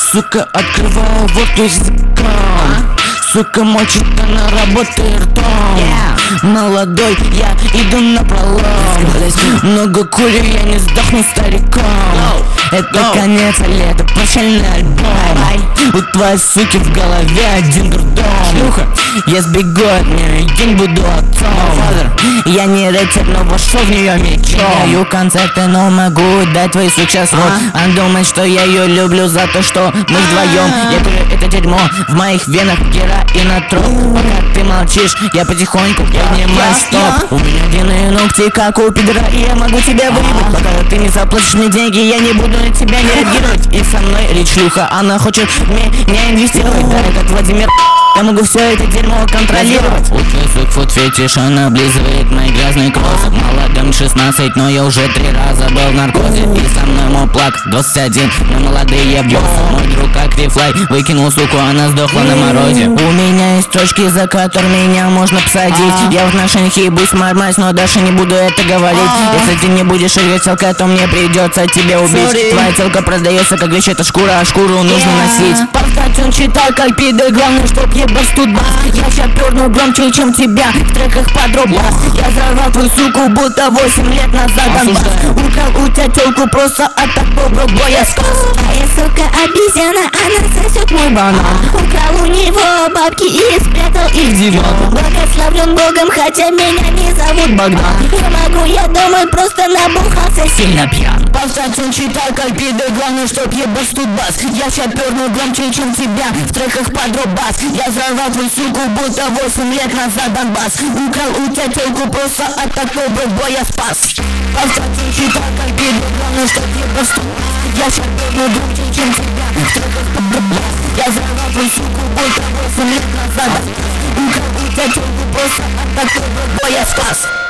Сука, открываю вот языком. Сука, мочит она работает ртом. Молодой, я иду напролом. Много курю, я не сдохну стариком. Это конец лета, прощальный альбом. У твоей суки в голове один дурдом. Я сбегу от нее, день буду отцом. Я не рыцарь, но вошел в нее мечом. Даю концерты, но могу дать твоей суке свод. Она думает, что я ее люблю за то, что мы вдвоем. Я курю это дерьмо, в моих венах героинотроп. Пока ты молчишь, я потихоньку поднимаю стоп. У меня длинные ногти, как у пидора, и я могу тебя выебать. Пока ты не заплатишь мне деньги, я не буду на тебя не реагировать. И со мной речь шлюха, она хочет меня инвестировать. Да, как Владимир, я могу все это дерьмо контролировать. Утвой фут фетиш, она облизывает мои грязные кроссы. Молодым 16, но я уже 3 раза был в наркозе. И со мной мой плак 21, но молодые боссы. Мой друг как рифлай, выкинул суку, она сдохла на морозе. У меня есть точки, за которые меня можно посадить. Я в отношениях ебусь мать, но дальше не буду это говорить. Если ты не будешь играть телка, то мне придется тебя убить. Твоя телка продается как вещь, это шкура, а шкуру нужно носить. Подкать он читал как пиды, главное, чтоб ебать тут бас. Я ща перну громче, чем тебя в треках подробно. Я взорвал твою суку, будто 8 лет назад Донбасс. Украл у тебя телку просто от такого боя спас. Твоя сука обезьяна, она сосет мой банан. Украл у него бабки и спрятал их в диван. Благословлен Богом, хотя меня не зовут Богдан. Не могу, я думаю, просто набухался сильно пьян. Подкать он читал как пиды, главное, чтоб ебать тут бас. Я ща перну громче, чем тебя в треках подробас. Я взорвал твою суку, будто 8 лет назад Донбасс. Украл у тебя телку, просто от такого боя спас. Подкать он читал как пиды, главное, чтоб ебать тут бас. Я ща перну громче, чем тебя в треках подробас. Я взорвал твою суку, будто 8 лет назад Донбасс. Украл у тебя телку, просто от такого боя спас.